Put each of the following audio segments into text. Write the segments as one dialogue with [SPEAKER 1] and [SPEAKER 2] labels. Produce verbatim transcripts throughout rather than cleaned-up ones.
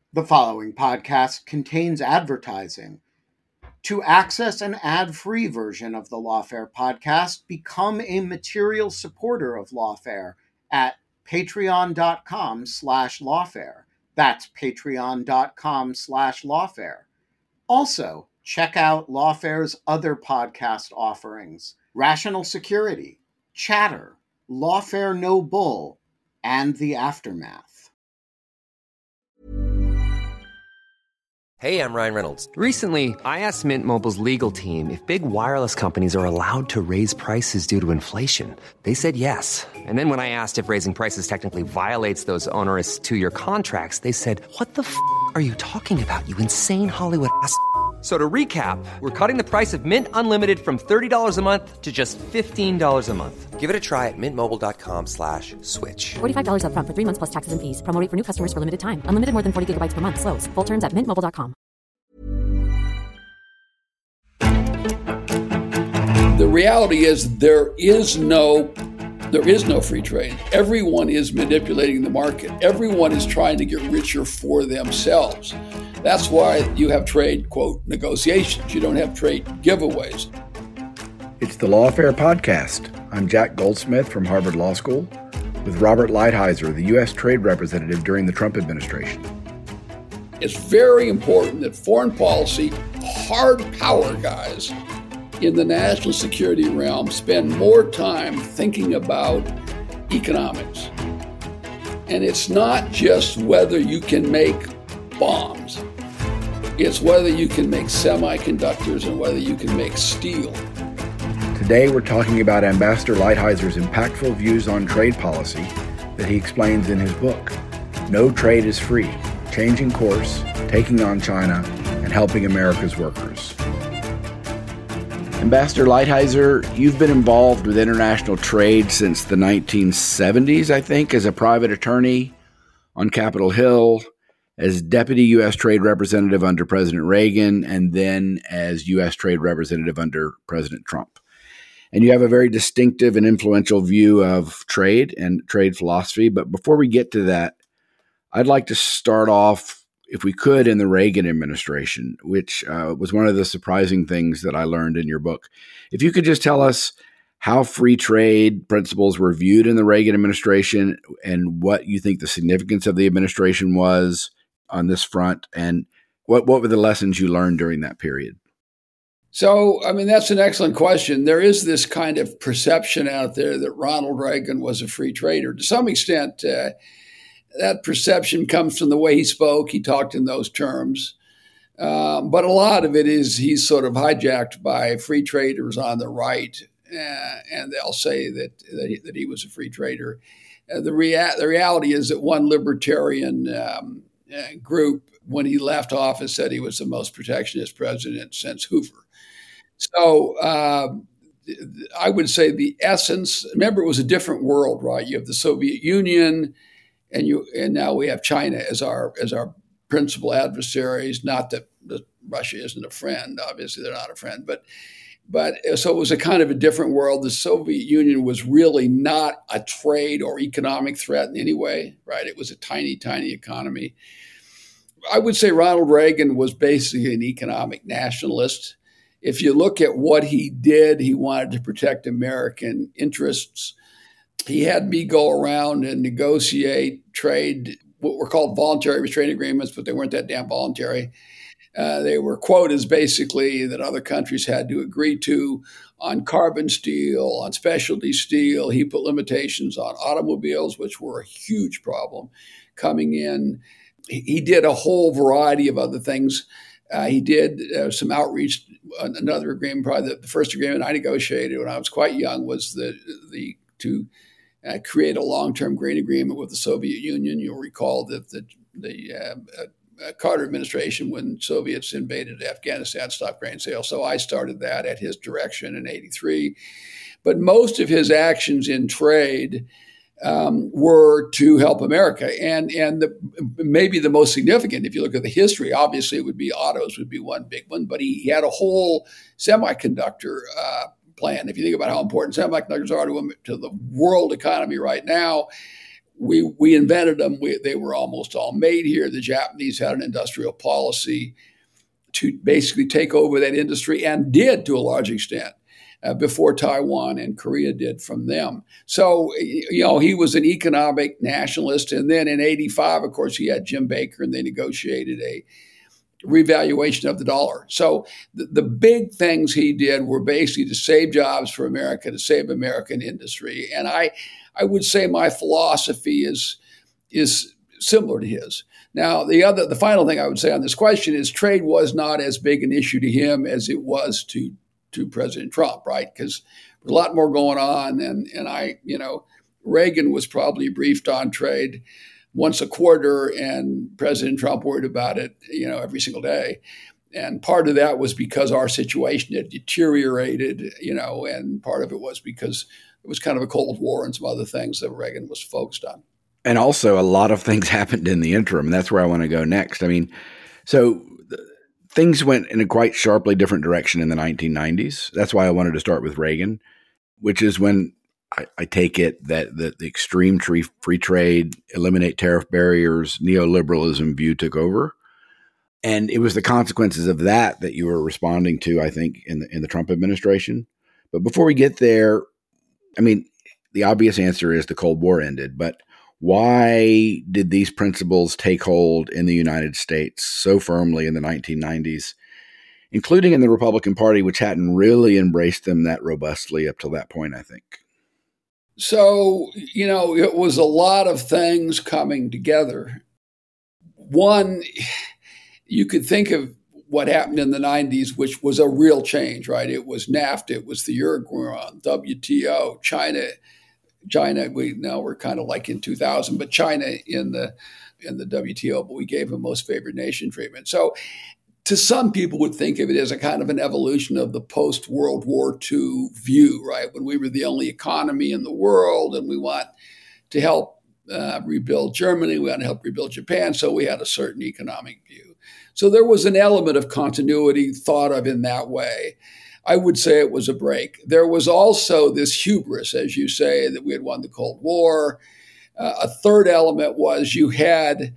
[SPEAKER 1] The following podcast contains advertising. To access an ad-free version of the Lawfare podcast, become a material supporter of Lawfare at patreon.com slash lawfare. That's patreon.com slash lawfare. Also, check out Lawfare's other podcast offerings: Rational Security, Chatter, Lawfare No Bull, and The Aftermath.
[SPEAKER 2] Hey, I'm Ryan Reynolds.
[SPEAKER 3] Recently, I asked Mint Mobile's legal team if big wireless companies are allowed to raise prices due to inflation. They said yes. And then when I asked if raising prices technically violates those onerous two-year contracts, they said, "What the f*** are you talking about, you insane Hollywood ass f- So to recap, we're cutting the price of Mint Unlimited from thirty dollars a month to just fifteen dollars a month.
[SPEAKER 2] Give it a try at mintmobile.com slash switch.
[SPEAKER 4] forty-five dollars up front for three months plus taxes and fees. Promo rate for new customers for limited time. Unlimited more than forty gigabytes per month. Slows full terms at mint mobile dot com.
[SPEAKER 5] The reality is there is no there is no free trade. Everyone is manipulating the market. Everyone is trying to get richer for themselves. That's why you have trade, quote, negotiations. You don't have trade giveaways.
[SPEAKER 6] It's the Lawfare Podcast. I'm Jack Goldsmith from Harvard Law School with Robert Lighthizer, the U S Trade Representative during the Trump administration.
[SPEAKER 5] It's very important that foreign policy, hard power guys in the national security realm spend more time thinking about economics. And it's not just whether you can make bombs. It's whether you can make semiconductors and whether you can make steel.
[SPEAKER 6] Today we're talking about Ambassador Lighthizer's impactful views on trade policy that he explains in his book, No Trade is Free: Changing Course, Taking on China, and Helping America's Workers. Ambassador Lighthizer, you've been involved with international trade since the nineteen seventies, I think, as a private attorney on Capitol Hill, as Deputy U S Trade Representative under President Reagan, and then as U S Trade Representative under President Trump. And you have a very distinctive and influential view of trade and trade philosophy. But before we get to that, I'd like to start off, if we could, in the Reagan administration, which uh, was one of the surprising things that I learned in your book. If you could just tell us how free trade principles were viewed in the Reagan administration and what you think the significance of the administration was on this front, and what, what were the lessons you learned during that period?
[SPEAKER 5] So, I mean, that's an excellent question. There is this kind of perception out there that Ronald Reagan was a free trader. To some extent, uh, that perception comes from the way he spoke. He talked in those terms. Um, but a lot of it is he's sort of hijacked by free traders on the right, uh, and they'll say that, that, he, that he was a free trader. Uh, the, rea- the reality is that one libertarian um, uh, group, when he left office, said he was the most protectionist president since Hoover. So uh, I would say the essence, remember, it was a different world, right? You have the Soviet Union, and you and now we have China as our as our principal adversaries. Not that, that Russia isn't a friend. Obviously, they're not a friend. But but so it was a kind of a different world. The Soviet Union was really not a trade or economic threat in any way, right? It was a tiny, tiny economy. I would say Ronald Reagan was basically an economic nationalist. If you look at what he did, he wanted to protect American interests. He had me go around and negotiate trade, what were called voluntary restraint agreements, but they weren't that damn voluntary. Uh, they were quotas, basically, that other countries had to agree to on carbon steel, on specialty steel. He put limitations on automobiles, which were a huge problem coming in. He did a whole variety of other things. Uh, he did uh, some outreach. Another agreement, probably the, the first agreement I negotiated when I was quite young, was the the to uh, create a long-term grain agreement with the Soviet Union. You'll recall that the the uh, uh, Carter administration, when Soviets invaded Afghanistan, stopped grain sales. So I started that at his direction in eighty-three. But most of his actions in trade Um, were to help America. And and the, maybe the most significant, if you look at the history, obviously it would be autos would be one big one, but he, he had a whole semiconductor uh, plan. If you think about how important semiconductors are to, to the world economy right now, we we invented them. We, they were almost all made here. The Japanese had an industrial policy to basically take over that industry, and did to a large extent uh, before Taiwan and Korea did from them. So, you know, he was an economic nationalist. And then in eighty-five, of course, he had Jim Baker, and they negotiated a revaluation of the dollar. So the, the big things he did were basically to save jobs for America, to save American industry. And I, I would say my philosophy is, is similar to his. Now, the other, the final thing I would say on this question is trade was not as big an issue to him as it was to, to President Trump, right? Because there's a lot more going on. And, and I, you know, Reagan was probably briefed on trade once a quarter, and President Trump worried about it, you know, every single day. And part of that was because our situation had deteriorated, you know, and part of it was because it was kind of a Cold War and some other things that Reagan was focused on.
[SPEAKER 6] And also a lot of things happened in the interim, and that's where I want to go next. I mean, so things went in a quite sharply different direction in the nineteen nineties. That's why I wanted to start with Reagan, which is when I, I take it that the, the extreme free, free trade, eliminate tariff barriers, neoliberalism view took over. And it was the consequences of that that you were responding to, I think, in the, in the Trump administration. But before we get there, I mean, the obvious answer is the Cold War ended. But why did these principles take hold in the United States so firmly in the nineteen nineties, including in the Republican Party, which hadn't really embraced them that robustly up till that point, I think?
[SPEAKER 5] So, you know, it was a lot of things coming together. One, you could think of what happened in the nineties, which was a real change, right? It was NAFTA, it was the Uruguay, W T O, China. China, we now we're kind of like in two thousand, but China in the in the W T O, but we gave them most favored nation treatment. So to some people would think of it as a kind of an evolution of the post-World War Two view, right? When we were the only economy in the world and we want to help uh, rebuild Germany, we want to help rebuild Japan, so we had a certain economic view. So there was an element of continuity thought of in that way. I would say it was a break. There was also this hubris, as you say, that we had won the Cold War. Uh, a third element was you had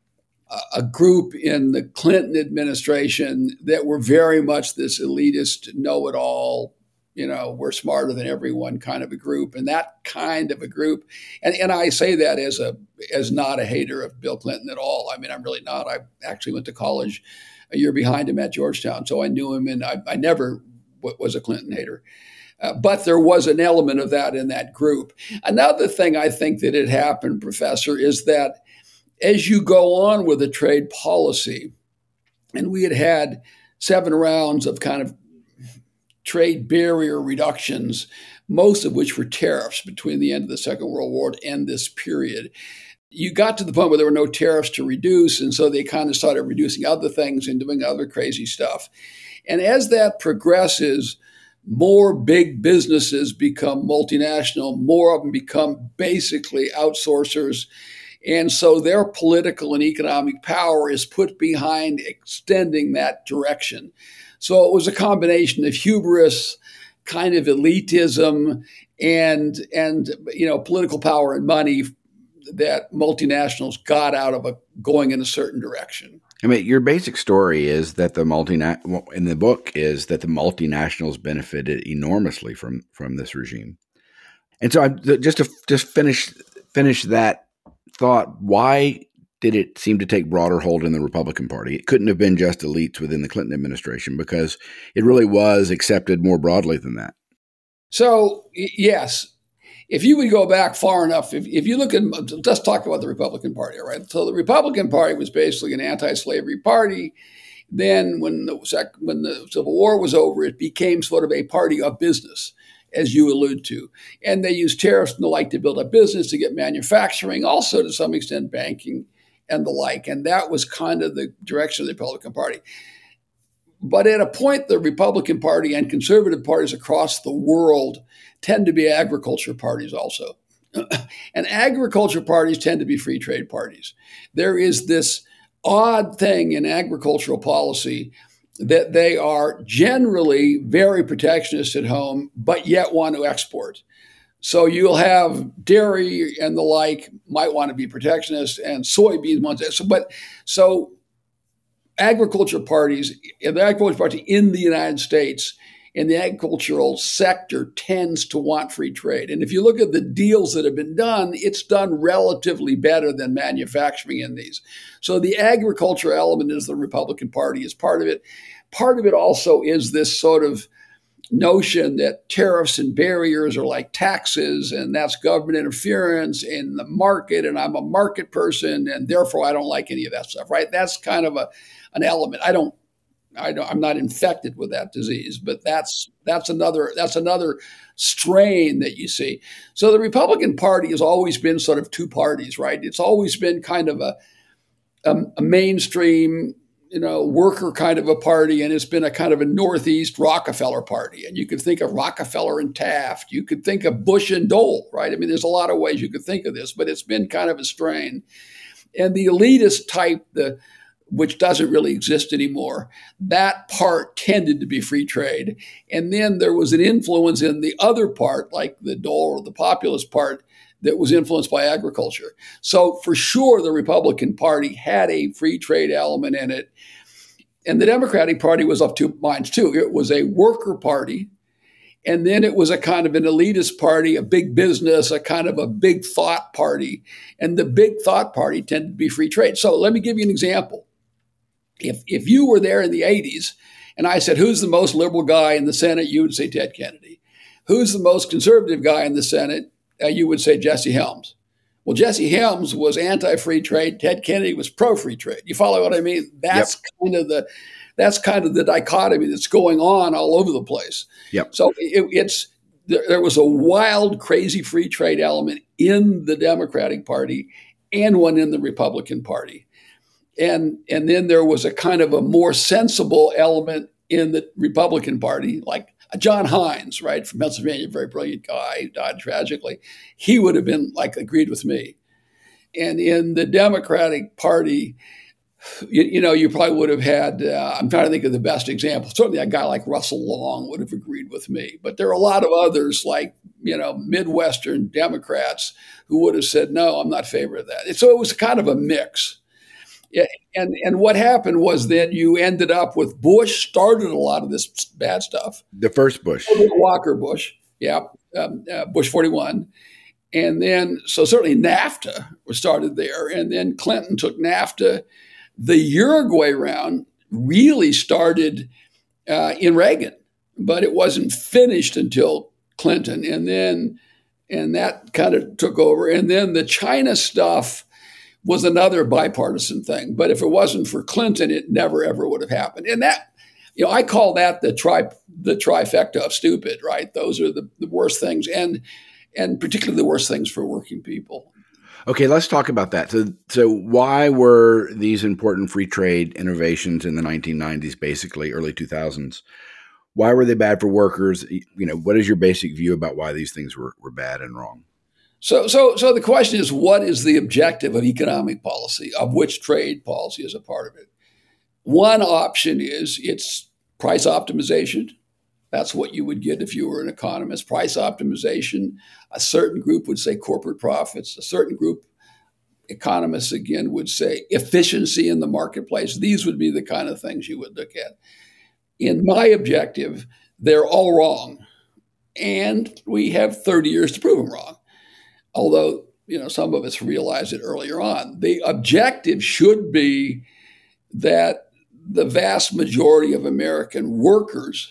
[SPEAKER 5] a group in the Clinton administration that were very much this elitist, know-it-all, you know, we're smarter than everyone kind of a group. And that kind of a group, and, and I say that as a as not a hater of Bill Clinton at all. I mean, I'm really not. I actually went to college a year behind him at Georgetown, so I knew him, and I, I never w- was a Clinton hater. Uh, but there was an element of that in that group. Another thing I think that had happened, Professor, is that as you go on with a trade policy, and we had had seven rounds of kind of trade barrier reductions, most of which were tariffs between the end of the Second World War and this period, you got to the point where there were no tariffs to reduce, and so they kind of started reducing other things and doing other crazy stuff. And as that progresses, more big businesses become multinational, more of them become basically outsourcers. And so their political and economic power is put behind extending that direction. So it was a combination of hubris, kind of elitism, and, and you know, political power and money that multinationals got out of a, going in a certain direction.
[SPEAKER 6] I mean, your basic story is that the multina- in the book is that the multinationals benefited enormously from from this regime. And so, I, just to just finish finish that thought, why did it seem to take broader hold in the Republican Party? It couldn't have been just elites within the Clinton administration, because it really was accepted more broadly than that.
[SPEAKER 5] So, yes, if you would go back far enough, if, if you look at, let's talk about the Republican Party, all right? So the Republican Party was basically an anti-slavery party. Then when the, sec- when the Civil War was over, it became sort of a party of business, as you allude to. And they used tariffs and the like to build up business, to get manufacturing, also to some extent banking and the like. And that was kind of the direction of the Republican Party. But at a point, the Republican Party and conservative parties across the world tend to be agriculture parties also. And agriculture parties tend to be free trade parties. There is this odd thing in agricultural policy that they are generally very protectionist at home, but yet want to export. So you'll have dairy and the like might want to be protectionist, and soybeans wants it. So, but so agriculture parties, the agriculture party in the United States, in the agricultural sector tends to want free trade. And if you look at the deals that have been done, it's done relatively better than manufacturing in these. So the agriculture element is the Republican Party is part of it. Part of it also is this sort of notion that tariffs and barriers are like taxes, and that's government interference in the market, and I'm a market person, and therefore I don't like any of that stuff, right? That's kind of a an element. I don't I don't, I'm not infected with that disease, but that's that's another that's another strain that you see. So the Republican Party has always been sort of two parties, right? It's always been kind of a a, a mainstream, you know, worker kind of a party, and it's been a kind of a Northeast Rockefeller party. And you could think of Rockefeller and Taft. You could think of Bush and Dole, right? I mean, there's a lot of ways you could think of this, but it's been kind of a strain. And the elitist type, the which doesn't really exist anymore, that part tended to be free trade. And then there was an influence in the other part, like the Dole or the populist part, that was influenced by agriculture. So for sure, the Republican Party had a free trade element in it. And the Democratic Party was of two minds too. It was a worker party, and then it was a kind of an elitist party, a big business, a kind of a big thought party. And the big thought party tended to be free trade. So let me give you an example. If if you were there in the eighties and I said, who's the most liberal guy in the Senate, you would say Ted Kennedy. Who's the most conservative guy in the Senate, uh, you would say Jesse Helms. Well, Jesse Helms was anti-free trade. Ted Kennedy was pro-free trade. You follow what I mean? That's yep. kind of the that's kind of the dichotomy that's going on all over the place. Yep. So it, it's there, there was a wild, crazy free trade element in the Democratic Party and one in the Republican Party. And and then there was a kind of a more sensible element in the Republican Party, like John Hines, right, from Pennsylvania, very brilliant guy, who died tragically. He would have been like agreed with me. And in the Democratic Party, you, you know, you probably would have had, uh, I'm trying to think of the best example. Certainly a guy like Russell Long would have agreed with me. But there are a lot of others like, you know, Midwestern Democrats who would have said, no, I'm not in favor of that. And so it was kind of a mix. Yeah, and, and what happened was then you ended up with Bush started a lot of this bad stuff.
[SPEAKER 6] The first Bush.
[SPEAKER 5] Walker Bush, yeah, um, uh, Bush forty-one. And then, so certainly NAFTA was started there. And then Clinton took NAFTA. The Uruguay round really started uh, in Reagan, but it wasn't finished until Clinton. And then, and that kind of took over. And then the China stuff was another bipartisan thing. But if it wasn't for Clinton, it never, ever would have happened. And that, you know, I call that the tri the trifecta of stupid, right? Those are the, the worst things, and and particularly the worst things for working people.
[SPEAKER 6] Okay, let's talk about that. So, so why were these important free trade innovations in the nineteen nineties, basically early two thousands? Why were they bad for workers? You know, what is your basic view about why these things were, were bad and wrong?
[SPEAKER 5] So, so, so the question is, what is the objective of economic policy, of which trade policy is a part of it? One option is it's price optimization. That's what you would get if you were an economist. Price optimization. A certain group would say corporate profits. A certain group, economists again, would say efficiency in the marketplace. These would be the kind of things you would look at. In my objective, they're all wrong. And we have thirty years to prove them wrong. Although, you know, some of us realized it earlier on. The objective should be that the vast majority of American workers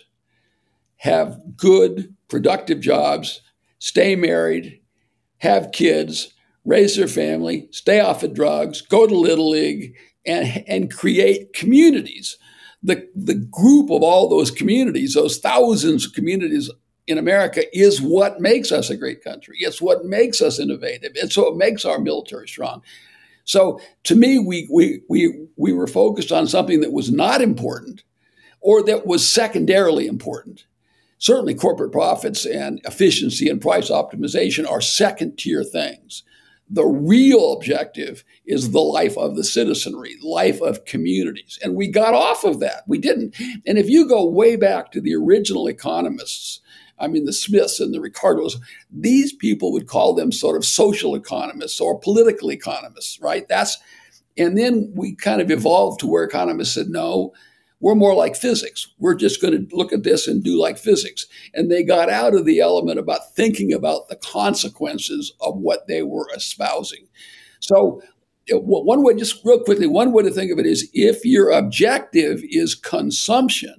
[SPEAKER 5] have good, productive jobs, stay married, have kids, raise their family, stay off of drugs, go to Little League, and, and create communities. The, the group of all those communities, those thousands of communities in America, is what makes us a great country. It's what makes us innovative. It's what makes our military strong. So to me, we we we we were focused on something that was not important or that was secondarily important. Certainly corporate profits and efficiency and price optimization are second-tier things. The real objective is the life of the citizenry, life of communities. And we got off of that. We didn't. And if you go way back to the original economists, I mean, the Smiths and the Ricardos, these people would call them sort of social economists or political economists, right? That's, and then we kind of evolved to where economists said, no, we're more like physics. We're just going to look at this and do like physics. And they got out of the element about thinking about the consequences of what they were espousing. So one way, just real quickly, one way to think of it is if your objective is consumption,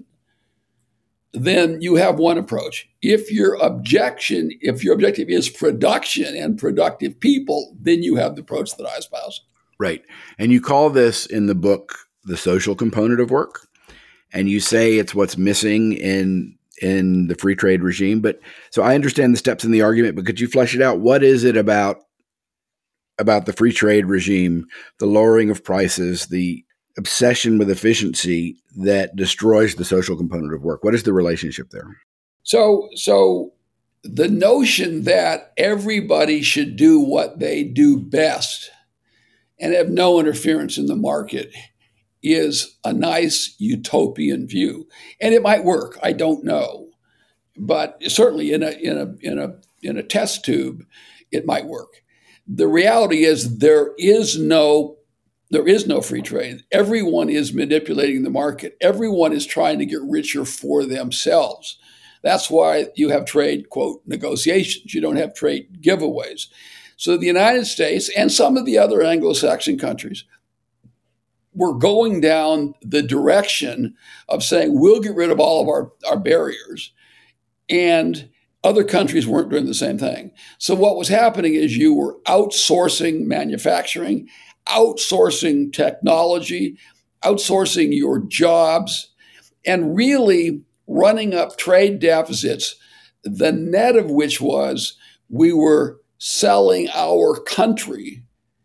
[SPEAKER 5] then you have one approach. If your objection, if your objective is production and productive people, then you have the approach that I espouse.
[SPEAKER 6] Right. And you call this in the book the social component of work. And you say it's what's missing in in the free trade regime. But so I understand the steps in the argument, but could you flesh it out? What is it about about the free trade regime, the lowering of prices, the obsession with efficiency that destroys the social component of work? What is the relationship there?
[SPEAKER 5] So, so the notion that everybody should do what they do best and have no interference in the market is a nice utopian view, and it might work. I don't know, but certainly in a in a in a in a test tube, it might work. The reality is there is no there is no free trade. Everyone is manipulating the market. Everyone is trying to get richer for themselves. That's why you have trade, quote, negotiations. You don't have trade giveaways. So the United States and some of the other Anglo-Saxon countries were going down the direction of saying, we'll get rid of all of our, our barriers. And other countries weren't doing the same thing. So what was happening is you were outsourcing manufacturing, outsourcing technology, outsourcing your jobs, and really running up trade deficits, the net of which was we were selling our country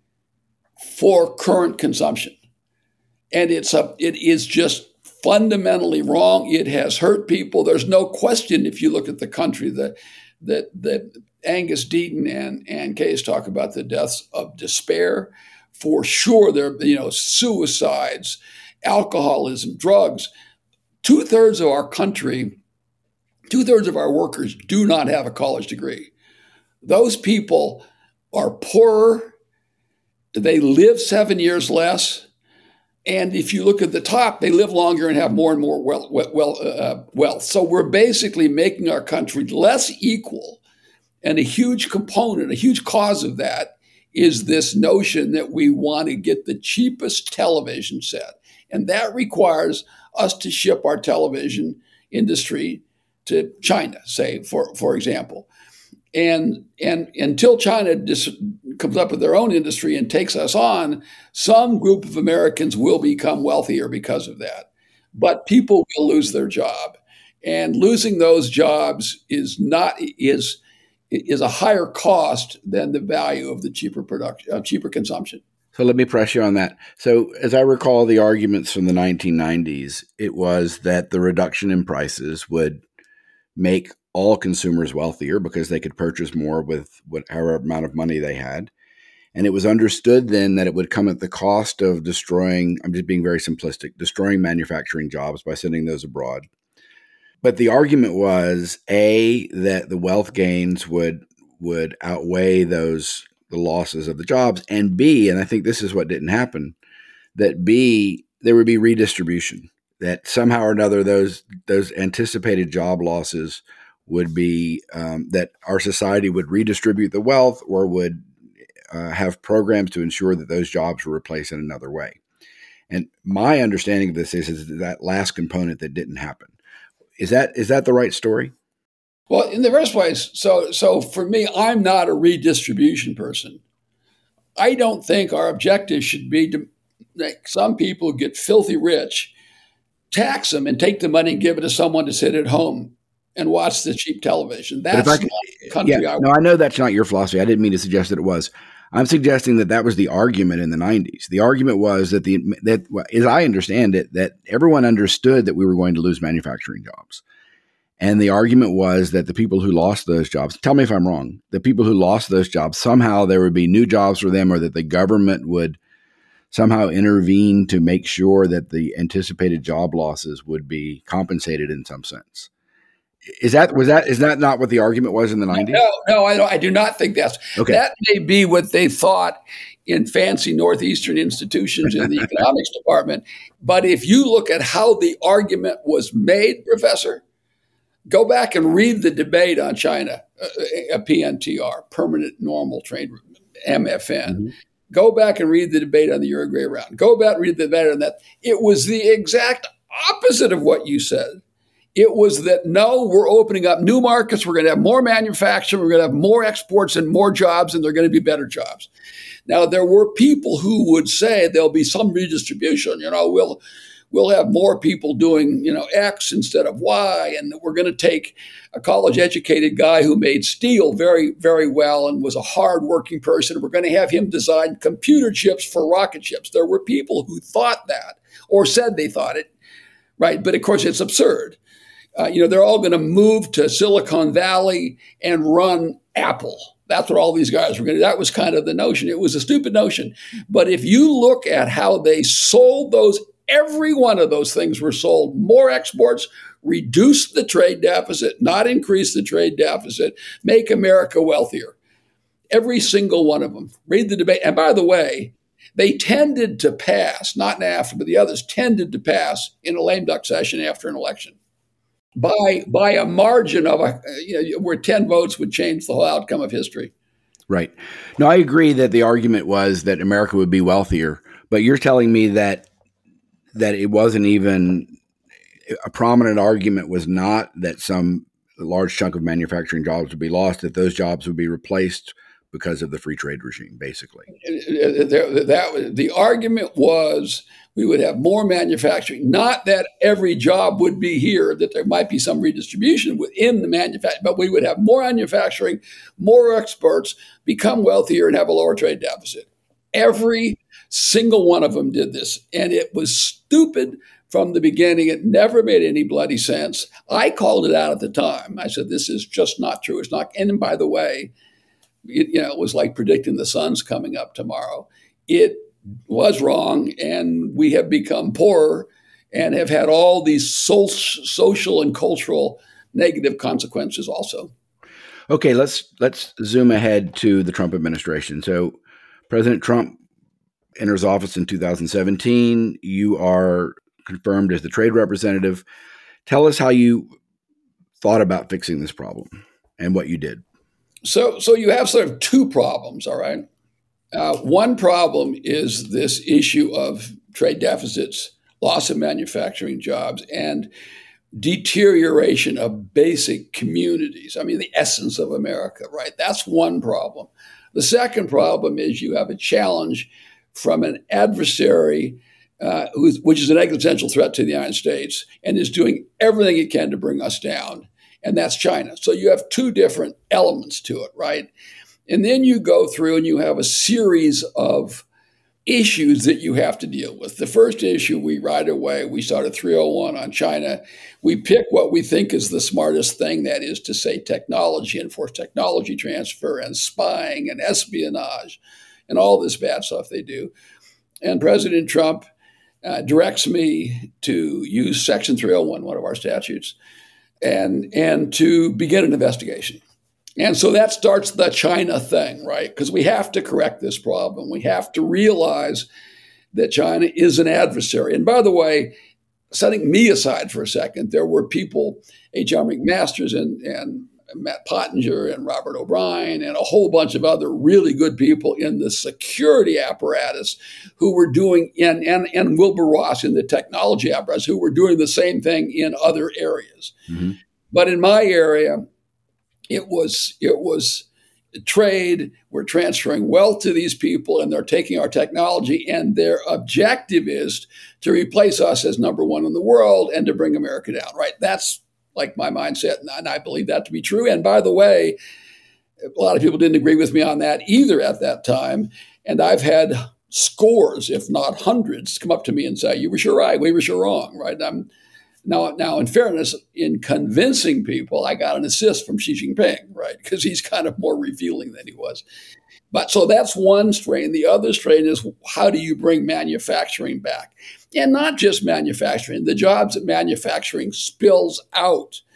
[SPEAKER 5] for current consumption. And it's a, it is just fundamentally wrong. It has hurt people. There's no question if you look at the country that that that Angus Deaton and Ann Case talk about the deaths of despair. For sure, there you know suicides, alcoholism, drugs. Two thirds of our country, two thirds of our workers do not have a college degree. Those people are poorer. They live seven years less. And if you look at the top, they live longer and have more and more wealth. Well, uh, wealth. So we're basically making our country less equal. And a huge component, a huge cause of that is this notion that we want to get the cheapest television set. And that requires us to ship our television industry to China, say, for, for example. And and until China dis- comes up with their own industry and takes us on, some group of Americans will become wealthier because of that. But people will lose their job, and losing those jobs is not is is a higher cost than the value of the cheaper production, uh, cheaper consumption.
[SPEAKER 6] So let me press you on that. So as I recall the arguments from the nineteen nineties, it was that the reduction in prices would make all consumers wealthier because they could purchase more with whatever amount of money they had. And it was understood then that it would come at the cost of destroying, I'm just being very simplistic, destroying manufacturing jobs by sending those abroad. But the argument was, A, that the wealth gains would would outweigh those the losses of the jobs, and B, and I think this is what didn't happen, that B, there would be redistribution, that somehow or another those those anticipated job losses would be um, that our society would redistribute the wealth or would uh, have programs to ensure that those jobs were replaced in another way. And my understanding of this is, is that last component that didn't happen. Is that is that the right story?
[SPEAKER 5] Well, in the first place, so so for me, I'm not a redistribution person. I don't think our objective should be to make some people get filthy rich, tax them, and take the money and give it to someone to sit at home and watch the cheap television. That's
[SPEAKER 6] I,
[SPEAKER 5] not the country
[SPEAKER 6] yeah,
[SPEAKER 5] I want.
[SPEAKER 6] No, I know that's not your philosophy. I didn't mean to suggest that it was. I'm suggesting that that was the argument in the nineties. The argument was that the that, as I understand it, that everyone understood that we were going to lose manufacturing jobs. And the argument was that the people who lost those jobs, tell me if I'm wrong, the people who lost those jobs, somehow there would be new jobs for them, or that the government would somehow intervene to make sure that the anticipated job losses would be compensated in some sense. Is that was that is that not what the argument was in the nineties?
[SPEAKER 5] No, no, I, don't, I do not think that's
[SPEAKER 6] Okay.
[SPEAKER 5] That may be what they thought in fancy Northeastern institutions in the economics department. But if you look at how the argument was made, Professor, go back and read the debate on China, uh, a P N T R, permanent normal trade, M F N. Mm-hmm. Go back and read the debate on the Uruguay round. Go back and read the debate on that. It was the exact opposite of what you said. It was that, no, we're opening up new markets. We're going to have more manufacturing. We're going to have more exports and more jobs, and they're going to be better jobs. Now, there were people who would say there'll be some redistribution. You know, we'll we'll have more people doing, you know, X instead of Y, and we're going to take a college-educated guy who made steel very, very well and was a hard-working person. We're going to have him design computer chips for rocket ships. There were people who thought that or said they thought it, right? But, of course, it's absurd. Uh, you know, they're all going to move to Silicon Valley and run Apple. That's what all these guys were going to do. That was kind of the notion. It was a stupid notion. But if you look at how they sold those, every one of those things were sold. More exports, reduce the trade deficit, not increase the trade deficit, make America wealthier. Every single one of them. Read the debate. And by the way, they tended to pass, not NAFTA, but the others tended to pass in a lame duck session after an election. By by a margin of a, you know, where ten votes would change the whole outcome of history.
[SPEAKER 6] Right. No, I agree that the argument was that America would be wealthier, but you're telling me that that it wasn't even a prominent argument was not that some large chunk of manufacturing jobs would be lost, that those jobs would be replaced because of the free trade regime, basically.
[SPEAKER 5] That, that, the argument was we would have more manufacturing, not that every job would be here, that there might be some redistribution within the manufacturing, but we would have more manufacturing, more exports, become wealthier, and have a lower trade deficit. Every single one of them did this, and it was stupid from the beginning. It never made any bloody sense. I called it out at the time. I said, this is just not true. It's not. And by the way, it, you know, it was like predicting the sun's coming up tomorrow. It was wrong, and we have become poorer and have had all these so- social and cultural negative consequences also.
[SPEAKER 6] Okay, let's let's zoom ahead to the Trump administration. So President Trump enters office in two thousand seventeen. You are confirmed as the trade representative. Tell us how you thought about fixing this problem and what you did.
[SPEAKER 5] So, so you have sort of two problems, all right? Uh, one problem is this issue of trade deficits, loss of manufacturing jobs, and deterioration of basic communities. I mean, the essence of America, right? That's one problem. The second problem is you have a challenge from an adversary, uh, who's, which is an existential threat to the United States and is doing everything it can to bring us down, and that's China. So you have two different elements to it, right? And then you go through and you have a series of issues that you have to deal with. The first issue, we right away, we start a three oh one on China. We pick what we think is the smartest thing, that is to say technology, and force technology transfer and spying and espionage and all this bad stuff they do. And President Trump uh, directs me to use Section three oh one, one of our statutes, and, and to begin an investigation. And so that starts the China thing, right? Because we have to correct this problem. We have to realize that China is an adversary. And by the way, setting me aside for a second, there were people, H R McMasters and, and Matt Pottinger and Robert O'Brien and a whole bunch of other really good people in the security apparatus who were doing, and, and, and Wilbur Ross in the technology apparatus, who were doing the same thing in other areas. Mm-hmm. But in my area, It was it was trade. We're transferring wealth to these people, and they're taking our technology, and their objective is to replace us as number one in the world and to bring America down, right? That's like my mindset, and I believe that to be true. And by the way, a lot of people didn't agree with me on that either at that time, and I've had scores, if not hundreds, come up to me and say, you were sure right, we were sure wrong, right? I'm, Now, now, in fairness, in convincing people, I got an assist from Xi Jinping, right? Because he's kind of more revealing than he was. But so that's one strain. The other strain is, how do you bring manufacturing back? And not just manufacturing, the jobs that manufacturing spills out.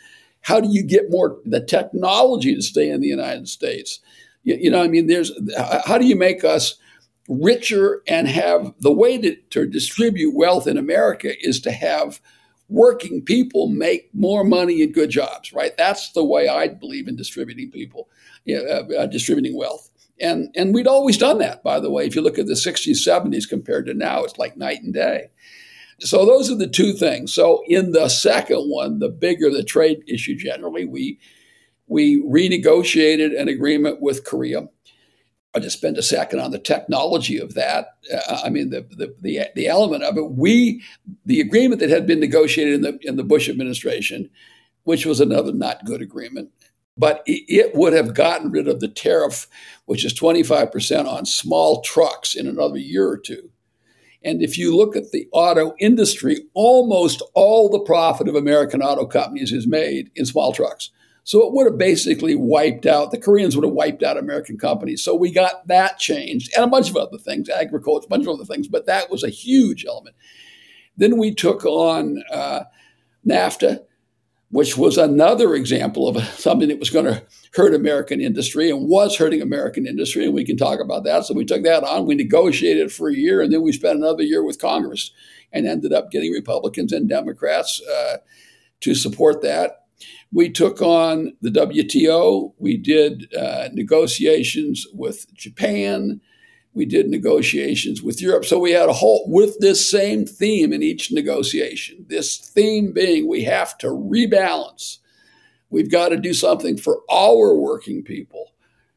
[SPEAKER 5] How do you get more the technology to stay in the United States? You, you know, I mean, there's how do you make us richer and have the way to, to distribute wealth in America is to have working people make more money in good jobs, right? That's the way I believe in distributing people, you know, uh, uh, distributing wealth. And and we'd always done that, by the way. If you look at the sixties, seventies compared to now, it's like night and day. So those are the two things. So in the second one, the bigger the trade issue generally, we we renegotiated an agreement with Korea. I'll just spend a second on the technology of that. Uh, I mean, the, the the the element of it. We the agreement that had been negotiated in the in the Bush administration, which was another not good agreement, but it, it would have gotten rid of the tariff, which is twenty-five percent on small trucks in another year or two. And if you look at the auto industry, almost all the profit of American auto companies is made in small trucks. So it would have basically wiped out, the Koreans would have wiped out American companies. So we got that changed and a bunch of other things, agriculture, a bunch of other things, but that was a huge element. Then we took on uh, NAFTA, which was another example of something that was going to hurt American industry and was hurting American industry. And we can talk about that. So we took that on, we negotiated for a year, and then we spent another year with Congress and ended up getting Republicans and Democrats uh, to support that. We took on the W T O. We did uh, negotiations with Japan. We did negotiations with Europe. So we had a whole, with this same theme in each negotiation, this theme being we have to rebalance. We've got to do something for our working people.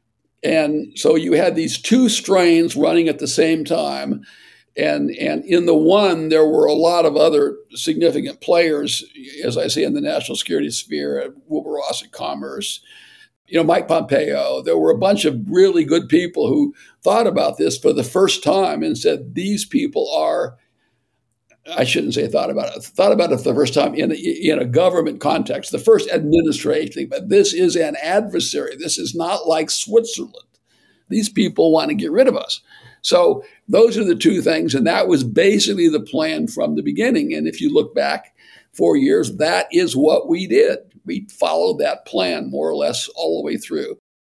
[SPEAKER 5] And so you had these two strains running at the same time. And, and in the one, there were a lot of other significant players, as I say, in the national security sphere, Wilbur Ross at Commerce, you know, Mike Pompeo. There were a bunch of really good people who thought about this for the first time and said, these people are, I shouldn't say thought about it, thought about it for the first time in a, in a government context, the first administration, but this is an adversary. This is not like Switzerland. These people want to get rid of us. So those are the two things. And that was basically the plan from the beginning. And if you look back four years, that is what we did. We followed that plan more or less all the way through.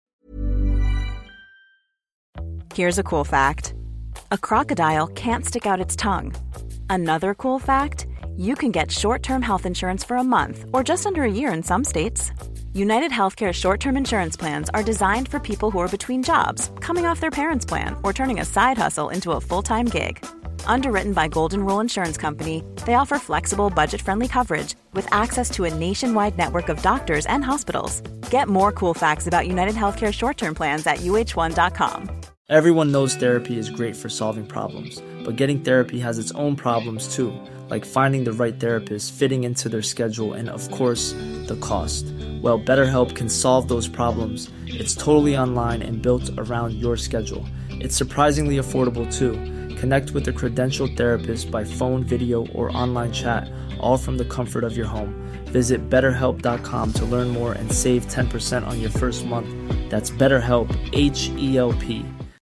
[SPEAKER 7] Here's a cool fact. A crocodile can't stick out its tongue. Another cool fact, you can get short-term health insurance for a month or just under a year in some states. United Healthcare short-term insurance plans are designed for people who are between jobs, coming off their parents' plan, or turning a side hustle into a full-time gig. Underwritten by Golden Rule Insurance Company, they offer flexible, budget-friendly coverage with access to a nationwide network of doctors and hospitals. Get more cool facts about United Healthcare short-term plans at U H one dot com.
[SPEAKER 8] Everyone knows therapy is great for solving problems, but getting therapy has its own problems too, like finding the right therapist, fitting into their schedule, and of course, the cost. Well, BetterHelp can solve those problems. It's totally online and built around your schedule. It's surprisingly affordable too. Connect with a credentialed therapist by phone, video, or online chat, all from the comfort of your home. Visit better help dot com to learn more and save ten percent on your first month. That's BetterHelp, H E L P.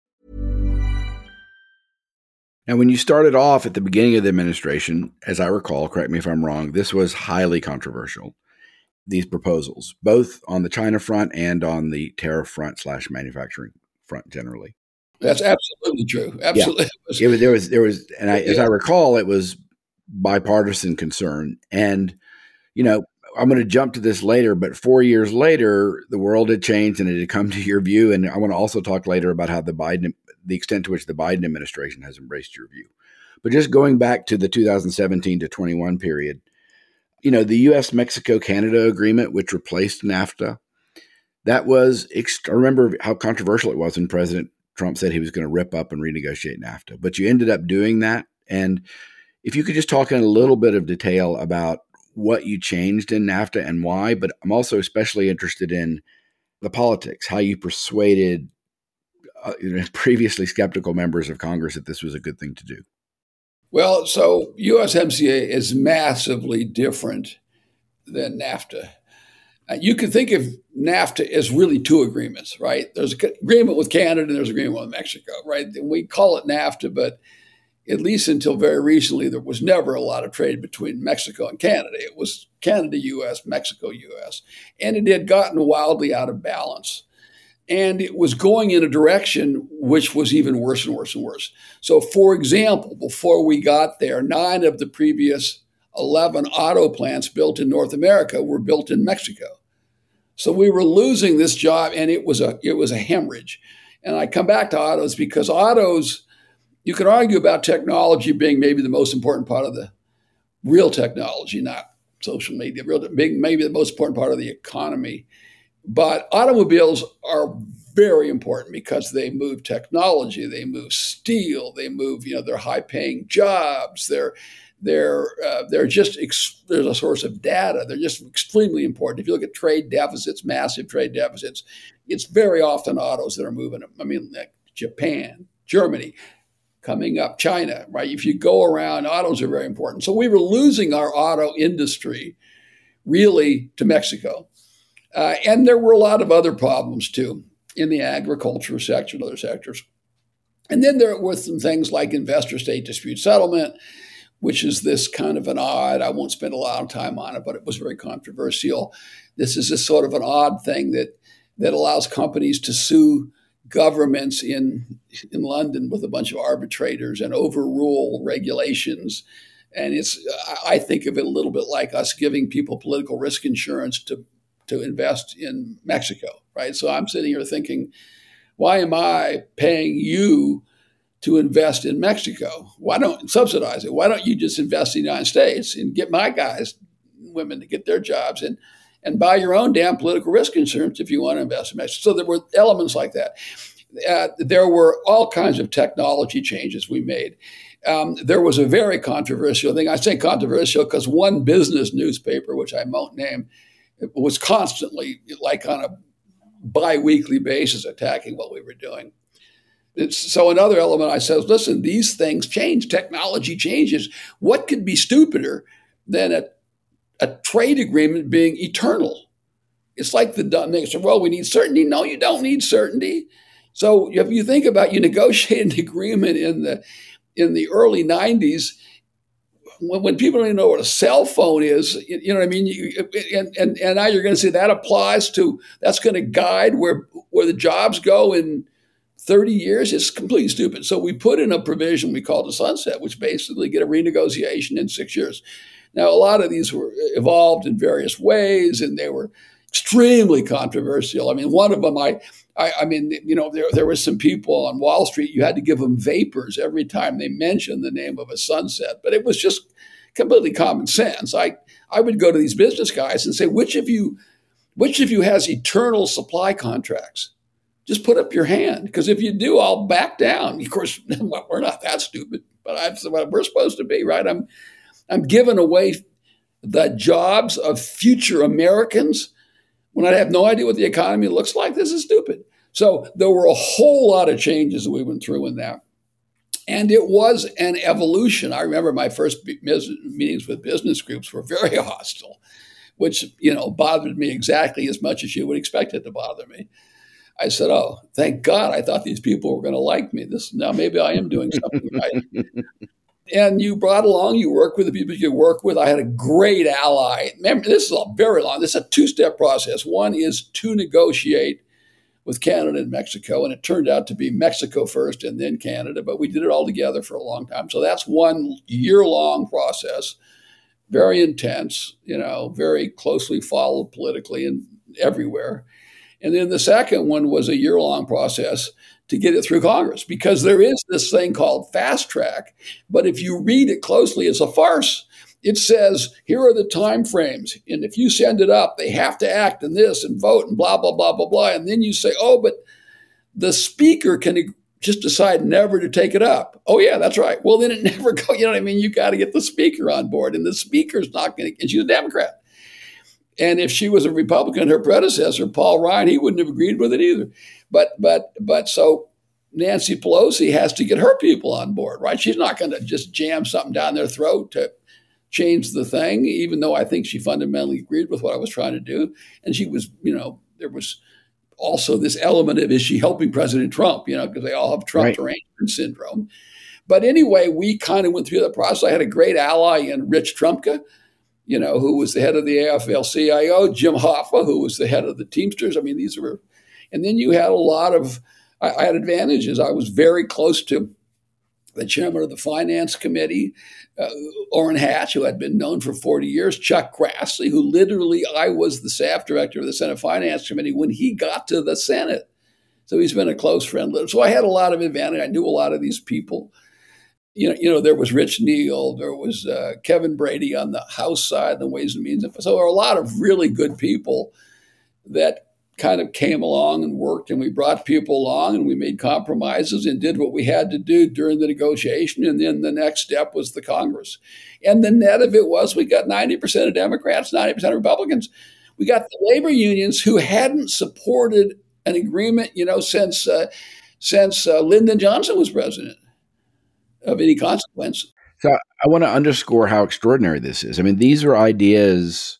[SPEAKER 6] Now, when you started off at the beginning of the administration, as I recall, correct me if I'm wrong, this was highly controversial, these proposals, both on the China front and on the tariff front slash manufacturing front generally.
[SPEAKER 5] That's absolutely true. Absolutely.
[SPEAKER 6] Yeah. It was, there was, there was, and I, as I recall, it was bipartisan concern. And, you know, I'm going to jump to this later, but four years later, the world had changed and it had come to your view. And I want to also talk later about how the Biden, the extent to which the Biden administration has embraced your view. But just going back to the two thousand seventeen to twenty-one period, you know, the U S Mexico Canada agreement, which replaced NAFTA, that was, I remember how controversial it was when President Trump said he was going to rip up and renegotiate NAFTA, but you ended up doing that. And if you could just talk in a little bit of detail about what you changed in NAFTA and why, but I'm also especially interested in the politics, how you persuaded uh, you know, previously skeptical members of Congress that this was a good thing to do.
[SPEAKER 5] Well, so U S M C A is massively different than NAFTA. Uh, you can think of NAFTA as really two agreements, right? There's an agreement with Canada and there's an agreement with Mexico, right? And we call it NAFTA, but at least until very recently, there was never a lot of trade between Mexico and Canada. It was Canada, U S, Mexico, U S. And it had gotten wildly out of balance. And it was going in a direction which was even worse and worse and worse. So, for example, before we got there, nine of the previous eleven auto plants built in North America were built in Mexico. So we were losing this job, and it was a it was a hemorrhage. And I come back to autos because autos, you can argue about technology being maybe the most important part of the real technology, not social media, real being maybe the most important part of the economy. But automobiles are very important because they move technology, they move steel, they move, you know, they're high-paying jobs, they're they're uh, they're just ex- there's a source of data. They're just extremely important. If you look at trade deficits, massive trade deficits, it's very often autos that are moving them. I mean, like Japan, Germany, coming up, China, right? If you go around, autos are very important. So we were losing our auto industry really to Mexico. Uh, and there were a lot of other problems too in the agriculture sector and other sectors. And then there were some things like investor-state dispute settlement, which is this kind of an odd, I won't spend a lot of time on it, but it was very controversial. This is this sort of an odd thing that that allows companies to sue governments in in London with a bunch of arbitrators and overrule regulations. And it's, I think of it a little bit like us giving people political risk insurance to to invest in Mexico, right? So I'm sitting here thinking, why am I paying you to invest in Mexico? Why don't subsidize it? Why don't you just invest in the United States and get my guys, women to get their jobs and and buy your own damn political risk insurance if you want to invest in Mexico? So there were elements like that. Uh, there were all kinds of technology changes we made. Um, there was a very controversial thing. I say controversial because one business newspaper, which I won't name, was constantly, like on a bi-weekly basis, attacking what we were doing. It's, so another element I said, listen, these things change. Technology changes. What could be stupider than a, a trade agreement being eternal? It's like the they say, well, we need certainty. No, you don't need certainty. So if you think about, you negotiate an agreement in the in the early nineties, when, when people don't even know what a cell phone is, you, you know what I mean? You, and, and, and now you're going to say that applies to, that's going to guide where, where the jobs go in thirty years. It's completely stupid. So we put in a provision we called a sunset, which basically get a renegotiation in six years. Now, a lot of these were evolved in various ways, and they were extremely controversial. I mean, one of them, I, I, I mean, you know, there there were some people on Wall Street, you had to give them vapors every time they mentioned the name of a sunset, but it was just completely common sense. I, I would go to these business guys and say, which of you, which of you has eternal supply contracts? Just put up your hand, because if you do, I'll back down. Of course, we're not that stupid, but I've, we're supposed to be, right? I'm, I'm giving away the jobs of future Americans when I have no idea what the economy looks like. This is stupid. So there were a whole lot of changes that we went through in that. And it was an evolution. I remember my first meetings with business groups were very hostile, which, you know, bothered me exactly as much as you would expect it to bother me. I said, oh, thank God. I thought these people were going to like me. This now maybe I am doing something right. And you brought along, you work with the people you work with. I had a great ally. Remember, this is a very long, this is a two-step process. One is to negotiate with Canada and Mexico, and it turned out to be Mexico first and then Canada, but we did it all together for a long time. So that's one year-long process, very intense, you know, very closely followed politically and everywhere. And then the second one was a year-long process to get it through Congress, because there is this thing called fast track. But if you read it closely, it's a farce. It says, here are the time frames. And if you send it up, they have to act in this and vote and blah, blah, blah, blah, blah. And then you say, oh, but the speaker can just decide never to take it up. Oh, yeah, that's right. Well, then it never goes. You know what I mean? You got to get the speaker on board. And the speaker's not going to, and she's a Democrat. And if she was a Republican, her predecessor, Paul Ryan, he wouldn't have agreed with it either. But but but so Nancy Pelosi has to get her people on board, right? She's not going to just jam something down their throat to change the thing, even though I think she fundamentally agreed with what I was trying to do. And she was, you know, there was also this element of, is she helping President Trump, you know, because they all have Trump right. derangement syndrome. But anyway, we kind of went through that process. I had a great ally in Rich Trumka, you know, who was the head of the A F L C I O, Jim Hoffa, who was the head of the Teamsters. I mean, these were, and then you had a lot of, I, I had advantages. I was very close to the chairman of the finance committee, uh, Orrin Hatch, who had been known for forty years, Chuck Grassley, who literally, I was the staff director of the Senate Finance Committee when he got to the Senate. So he's been a close friend. So I had a lot of advantage. I knew a lot of these people. You know, you know, there was Rich Neal, there was uh, Kevin Brady on the House side, the Ways and Means. So there were a lot of really good people that kind of came along and worked, and we brought people along and we made compromises and did what we had to do during the negotiation. And then the next step was the Congress. And the net of it was we got ninety percent of Democrats, ninety percent of Republicans. We got the labor unions who hadn't supported an agreement, you know, since uh, since uh, Lyndon Johnson was president of any consequence.
[SPEAKER 6] So I want to underscore how extraordinary this is. I mean, these are ideas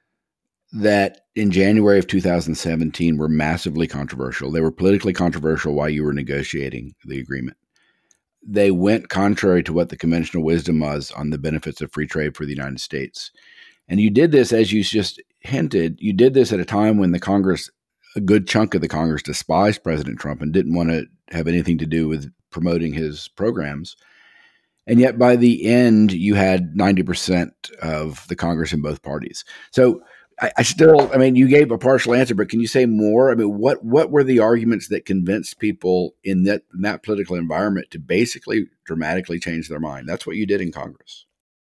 [SPEAKER 6] that in January of two thousand seventeen were massively controversial. They were politically controversial while you were negotiating the agreement. They went contrary to what the conventional wisdom was on the benefits of free trade for the United States. And you did this, as you just hinted, you did this at a time when the Congress, a good chunk of the Congress despised President Trump and didn't want to have anything to do with promoting his programs. And yet by the end, you had ninety percent of the Congress in both parties. So I, I still, I mean, you gave a partial answer, but can you say more? I mean, what what were the arguments that convinced people in that, in that political environment to basically dramatically change their mind? That's what you did in Congress.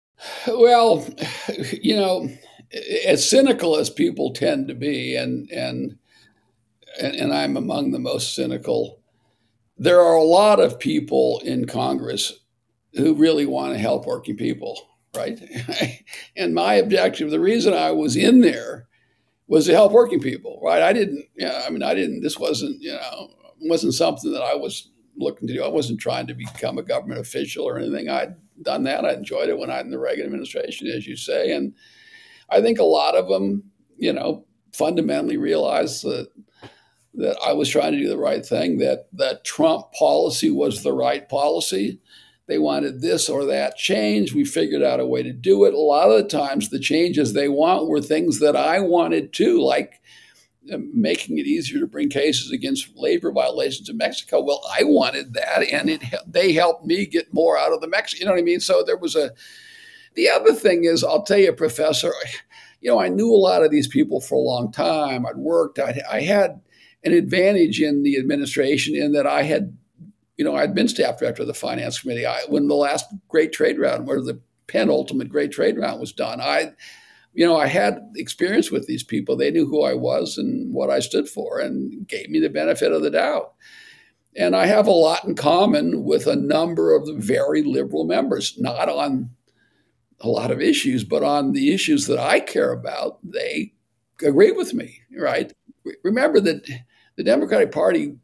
[SPEAKER 5] Well, you know, as cynical as people tend to be, and and and, and I'm among the most cynical, there are a lot of people in Congress who really want to help working people, right? And my objective, the reason I was in there was to help working people, right? I didn't, you know, I mean, I didn't, this wasn't, you know, wasn't something that I was looking to do. I wasn't trying to become a government official or anything. I'd done that. I enjoyed it when I was in the Reagan administration, as you say. And I think a lot of them, you know, fundamentally realized that that I was trying to do the right thing, that that Trump policy was the right policy. They wanted this or that change. We figured out a way to do it. A lot of the times the changes they want were things that I wanted too, like making it easier to bring cases against labor violations in Mexico. Well, I wanted that, and it they helped me get more out of the Mexico. You know what I mean? So there was a, the other thing is, I'll tell you, Professor, you know, I knew a lot of these people for a long time. I'd worked, I, I had an advantage in the administration in that I had, you know, I'd been staff director of the finance committee. I, when the last great trade round, or the penultimate great trade round was done, I, you know, I had experience with these people. They knew who I was and what I stood for, and gave me the benefit of the doubt. And I have a lot in common with a number of the very liberal members, not on a lot of issues, but on the issues that I care about. They agree with me, right? Remember that the Democratic Party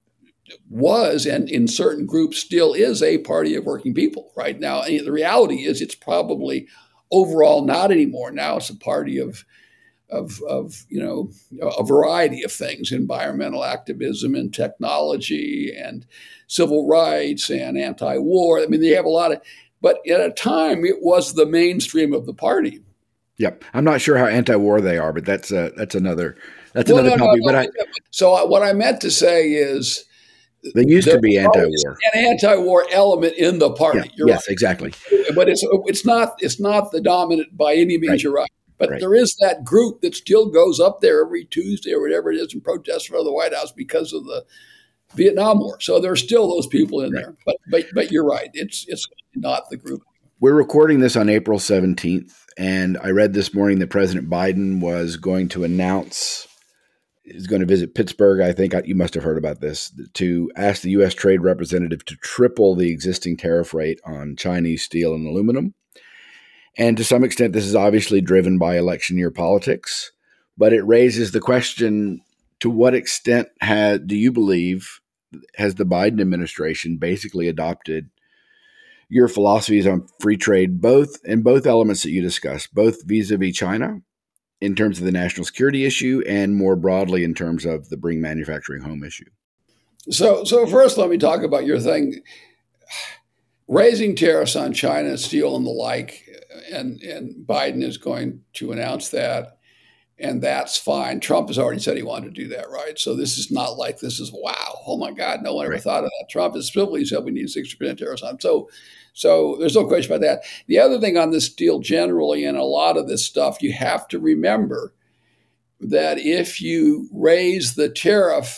[SPEAKER 5] was, and in certain groups still is, a party of working people right now. And the reality is it's probably overall not anymore. Now it's a party of, of, of, you know, a variety of things: environmental activism and technology and civil rights and anti-war. I mean, they have a lot of, but at a time it was the mainstream of the party.
[SPEAKER 6] Yep. I'm not sure how anti-war they are, but that's uh, that's another that's
[SPEAKER 5] well,
[SPEAKER 6] another
[SPEAKER 5] no,
[SPEAKER 6] topic.
[SPEAKER 5] No, no.
[SPEAKER 6] But I,
[SPEAKER 5] so what I meant to say is,
[SPEAKER 6] they used to be anti-war.
[SPEAKER 5] An anti-war element in the party.
[SPEAKER 6] Yeah,
[SPEAKER 5] You're
[SPEAKER 6] yes,
[SPEAKER 5] right.
[SPEAKER 6] exactly.
[SPEAKER 5] But it's it's not it's not the dominant by any means.
[SPEAKER 6] Right.
[SPEAKER 5] You're right. But
[SPEAKER 6] Right.
[SPEAKER 5] there is that group that still goes up there every Tuesday or whatever it is and protests for the White House because of the Vietnam War. So there's still those people in
[SPEAKER 6] Right.
[SPEAKER 5] there. But but but you're right. It's it's not the group.
[SPEAKER 6] We're recording this on April seventeenth, and I read this morning that President Biden was going to announce is going to visit Pittsburgh. I think you must have heard about this, to ask the U S trade representative to triple the existing tariff rate on Chinese steel and aluminum. And to some extent, this is obviously driven by election year politics, but it raises the question, to what extent ha- do you believe has the Biden administration basically adopted your philosophies on free trade, both in both elements that you discussed, both vis-a-vis China in terms of the national security issue and more broadly in terms of the bring manufacturing home issue?
[SPEAKER 5] So so first let me talk about your thing. raising tariffs on China, steel, and the like, and, and Biden is going to announce that, and that's fine. Trump has already said he wanted to do that, right? So this is not like this is, wow, oh my God, no one ever
[SPEAKER 6] Right.
[SPEAKER 5] thought of that. Trump has specifically said we need sixty percent tariffs on. So, so there's no question about that. The other thing on this deal generally, and a lot of this stuff, you have to remember that if you raise the tariff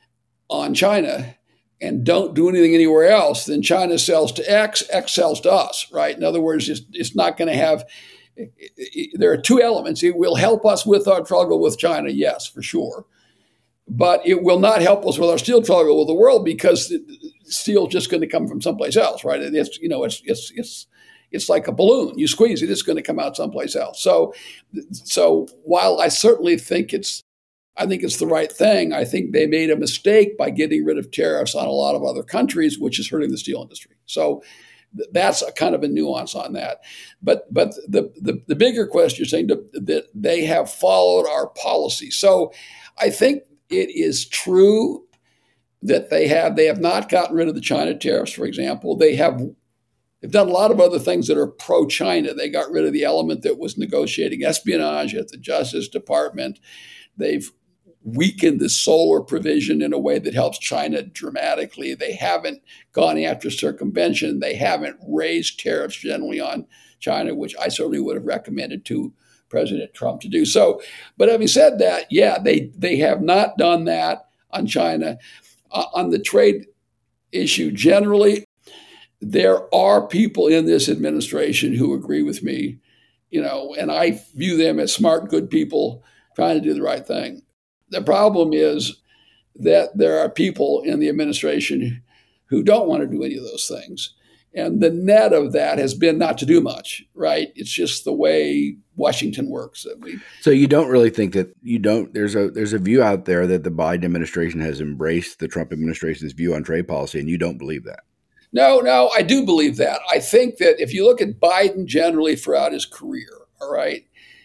[SPEAKER 5] on China and don't do anything anywhere else, then China sells to X, X sells to us, right? In other words, it's, it's not going to have, there are two elements. It will help us with our struggle with China, yes, for sure. But it will not help us with our steel struggle with the world because steel is just going to come from someplace else, right? It's, you know, it's, it's, it's, it's like a balloon. You squeeze it, it's going to come out someplace else. So, so while I certainly think it's, I think it's the right thing, I think they made a mistake by getting rid of tariffs on a lot of other countries, which is hurting the steel industry. So th- that's a kind of a nuance on that. But but the the, the bigger question you're saying that, that they have followed our policy. So I think it is true that they have they have not gotten rid of the China tariffs, for example. They have they've done a lot of other things that are pro-China. They got rid of the element that was negotiating espionage at the Justice Department. They've weakened the solar provision in a way that helps China dramatically. They haven't gone after circumvention. They haven't raised tariffs generally on China, which I certainly would have recommended to President Trump to do. So, but having said that, yeah, they, they have not done that on China. Uh, on the trade issue generally, there are people in this administration who agree with me, you know, and I view them as smart, good people trying to do the right thing. The problem is that there are people in the administration who don't want to do any of those things. And the net of that has been not to do much, right? It's just the way Washington works. I mean,
[SPEAKER 6] so you don't really think that you don't, there's a, there's a view out there that the Biden administration has embraced the Trump administration's view on trade policy, and you don't believe that?
[SPEAKER 5] No, no, I do believe that. I think that if you look at Biden generally throughout his career, all right,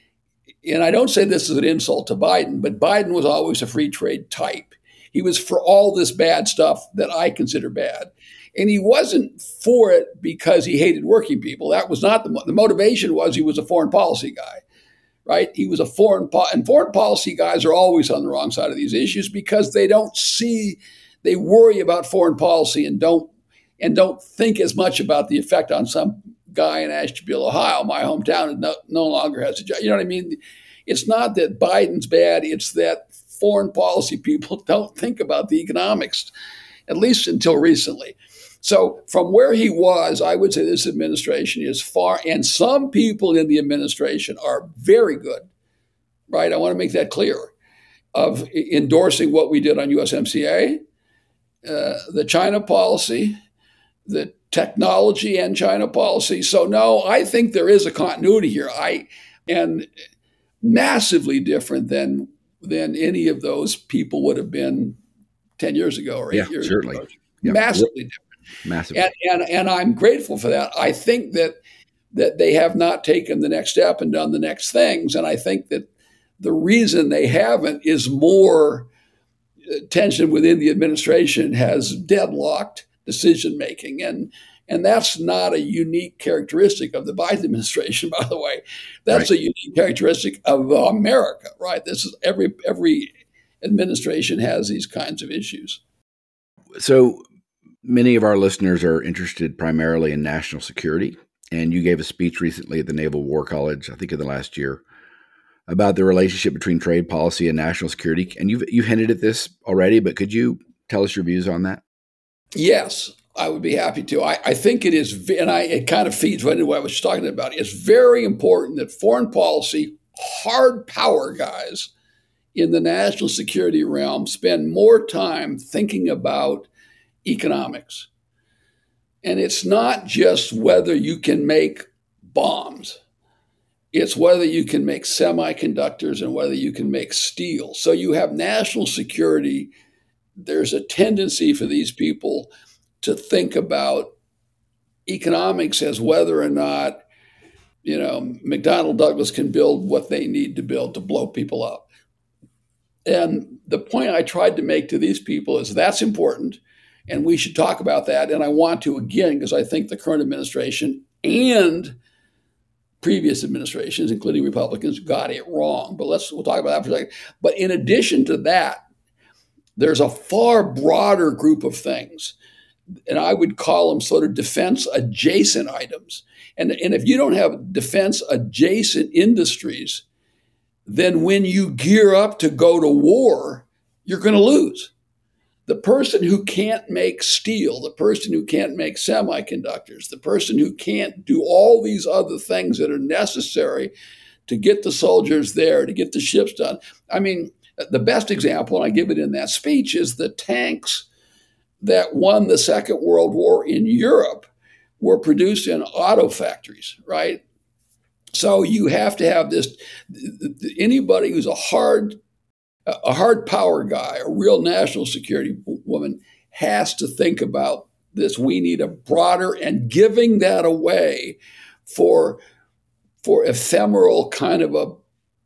[SPEAKER 5] and I don't say this as an insult to Biden, but Biden was always a free trade type. He was for all this bad stuff that I consider bad. And he wasn't for it because he hated working people. That was not the, the motivation was he was a foreign policy guy, right? He was a foreign, po- and foreign policy guys are always on the wrong side of these issues because they don't see, they worry about foreign policy and don't, and don't think as much about the effect on some guy in Ashtabula, Ohio, my hometown, no, no longer has a job. You know what I mean? It's not that Biden's bad. It's that foreign policy people don't think about the economics, at least until recently. So from where he was, I would say this administration is far, and some people in the administration are very good, right? I want to make that clear, of endorsing what we did on U S M C A, uh, the China policy, the technology and China policy. So no, I think there is a continuity here. I and massively different than than any of those people would have been ten years ago or eight
[SPEAKER 6] yeah,
[SPEAKER 5] years
[SPEAKER 6] certainly.
[SPEAKER 5] ago.
[SPEAKER 6] Yeah.
[SPEAKER 5] Massively different.
[SPEAKER 6] Massively.
[SPEAKER 5] And, and and I'm grateful for that. I think that that they have not taken the next step and done the next things. And I think that the reason they haven't is more tension within the administration has deadlocked decision making. And and that's not a unique characteristic of the Biden administration, by the way. That's right. A unique characteristic of America, right? This is every every administration has these kinds of issues.
[SPEAKER 6] So many of our listeners are interested primarily in national security. And you gave a speech recently at the Naval War College, I think in the last year, about the relationship between trade policy and national security. And you've, you've hinted at this already, but could you tell us your views on that?
[SPEAKER 5] Yes, I would be happy to. I, I think it is, and I, it kind of feeds right into what I was talking about. It's very important that foreign policy, hard power guys in the national security realm spend more time thinking about economics. And it's not just whether you can make bombs. It's whether you can make semiconductors and whether you can make steel. So you have national security. There's a tendency for these people to think about economics as whether or not, you know, McDonnell Douglas can build what they need to build to blow people up. And the point I tried to make to these people is that's important. And we should talk about that. And I want to again, because I think the current administration and previous administrations, including Republicans, got it wrong. But let's we'll talk about that for a second. But in addition to that, there's a far broader group of things, and I would call them sort of defense adjacent items. And, and if you don't have defense adjacent industries, then when you gear up to go to war, you're going to lose. The person who can't make steel, the person who can't make semiconductors, the person who can't do all these other things that are necessary to get the soldiers there, to get the ships done. I mean, the best example, and I give it in that speech, is the tanks that won the Second World War in Europe were produced in auto factories, right? So you have to have this, anybody who's a hard a hard power guy, a real national security woman, has to think about this. We need a broader, and giving that away for, for ephemeral kind of a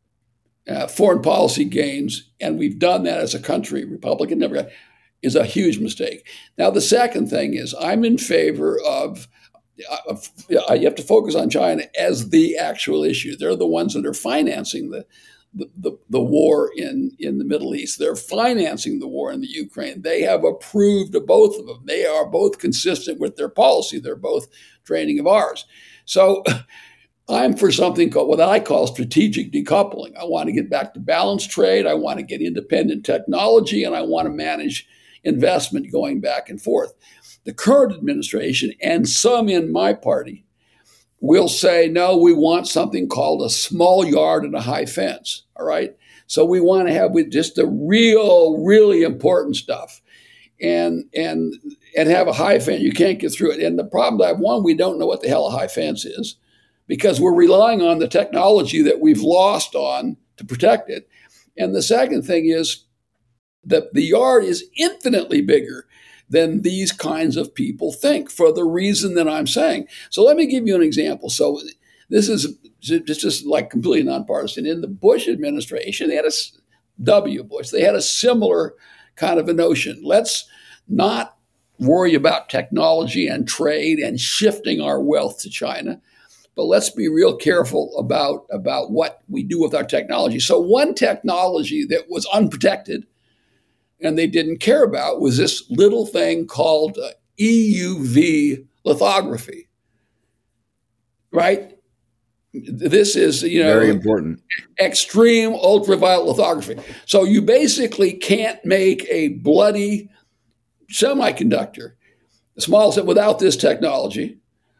[SPEAKER 5] uh, foreign policy gains, and we've done that as a country, Republican, Democrat, is a huge mistake. Now, the second thing is I'm in favor of, of you have to focus on China as the actual issue. They're the ones that are financing the The, the, the war in, in the Middle East. They're financing the war in the Ukraine. They have approved of both of them. They are both consistent with their policy. They're both draining of ours. So I'm for something called what I call strategic decoupling. I want to get back to balanced trade. I want to get independent technology, and I want to manage investment going back and forth. The current administration and some in my party will say, no, we want something called a small yard and a high fence, all right? So we want to have with just the real, really important stuff and and and have a high fence. You can't get through it. And the problem I have, one, we don't know what the hell a high fence is because we're relying on the technology that we've lost on to protect it. And the second thing is that the yard is infinitely bigger than these kinds of people think for the reason that I'm saying. So let me give you an example. So this is just, just like completely nonpartisan. In the Bush administration, they had a, W. Bush, they had a similar kind of a notion. Let's not worry about technology and trade and shifting our wealth to China, but let's be real careful about, about what we do with our technology. So one technology that was unprotected and they didn't care about was this little thing called uh, E U V lithography, right? This is, you know,
[SPEAKER 6] very important.
[SPEAKER 5] Extreme ultraviolet lithography. So you basically can't make a bloody semiconductor, small without this technology.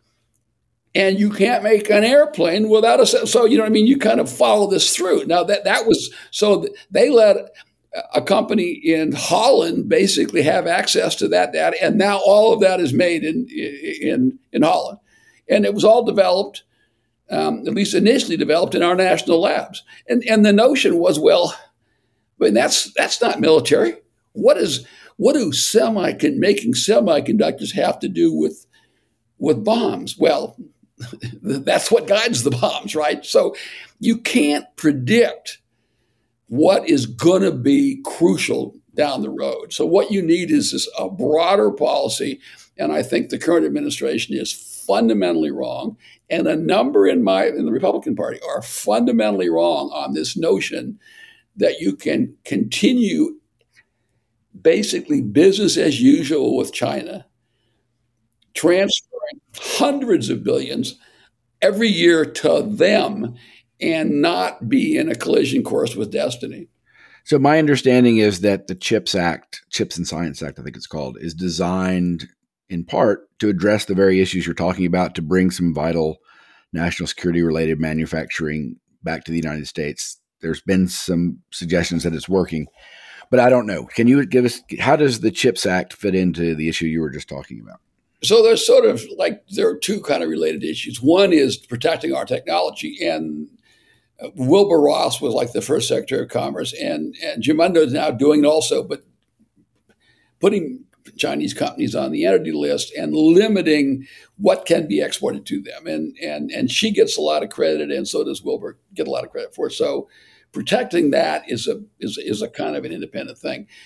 [SPEAKER 5] And you can't make an airplane without a, so, you know what I mean? You kind of follow this through. Now that, that was, so they let a company in Holland basically have access to that data. And now all of that is made in, in, in Holland. And it was all developed, um, at least initially developed in our national labs. And, and the notion was, well, I mean, that's, that's not military. What is, what do semi, making semiconductors have to do with, with bombs? Well, that's what guides the bombs, right? So you can't predict what is going to be crucial down the road. So what you need is this, a broader policy. And I think the current administration is fundamentally wrong. And a number in my in the Republican Party are fundamentally wrong on this notion that you can continue basically business as usual with China, transferring hundreds of billions every year to them and not be in a collision course with destiny.
[SPEAKER 6] So my understanding is that the CHIPS Act, CHIPS and Science Act, I think it's called, is designed in part to address the very issues you're talking about, to bring some vital national security related manufacturing back to the United States. There's been some suggestions that it's working, but I don't know. Can you give us, how does the CHIPS Act fit into the issue you were just talking about?
[SPEAKER 5] So there's sort of like, there are two kind of related issues. One is protecting our technology, and Wilbur Ross was like the first Secretary of Commerce, and, and Jim Mundo is now doing it also, but putting Chinese companies on the entity list and limiting what can be exported to them. And, and, and she gets a lot of credit, and so does Wilbur get a lot of credit for it. So protecting that is a, is, is a kind of an independent thing.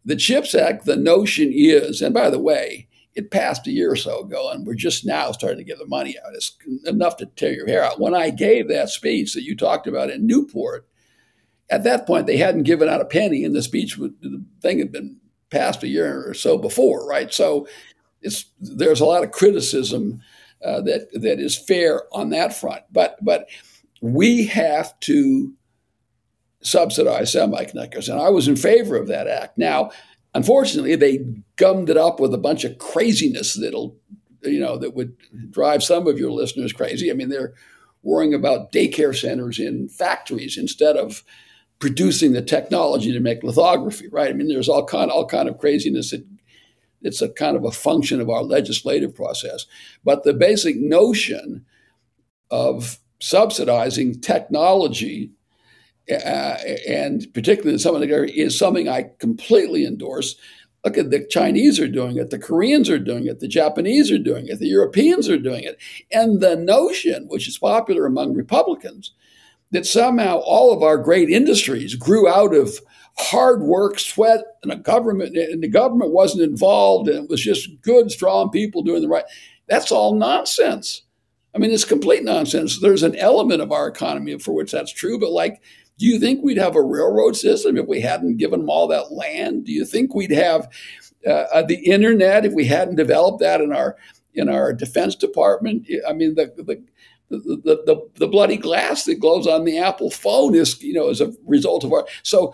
[SPEAKER 5] the CHIPS Act, the notion is, and by the way, it passed a year or so ago, and we're just now starting to get the money out. It's enough to tear your hair out. When I gave that speech that you talked about in Newport, at that point, they hadn't given out a penny, and the speech, the thing had been passed a year or so before, right? So it's there's a lot of criticism uh, that that is fair on that front. But but we have to subsidize semiconductors, and I was in favor of that act. Now, unfortunately, they gummed it up with a bunch of craziness that'll, you know, that would drive some of your listeners crazy. I mean, they're worrying about daycare centers in factories instead of producing the technology to make lithography, right? I mean, there's all kind, all kind of craziness that it's a kind of a function of our legislative process. But the basic notion of subsidizing technology, uh, and particularly in some of the area, is something I completely endorse. Look at the Chinese are doing it, the Koreans are doing it, the Japanese are doing it, the Europeans are doing it. And the notion, which is popular among Republicans, that somehow all of our great industries grew out of hard work, sweat, and a government, and the government wasn't involved, and it was just good, strong people doing the right. That's all nonsense. I mean, it's complete nonsense. There's an element of our economy for which that's true, but like, do you think we'd have a railroad system if we hadn't given them all that land? Do you think we'd have uh, the internet if we hadn't developed that in our in our Defense Department? I mean, the the the, the, the bloody glass that glows on the Apple phone is, you know, as a result of our. So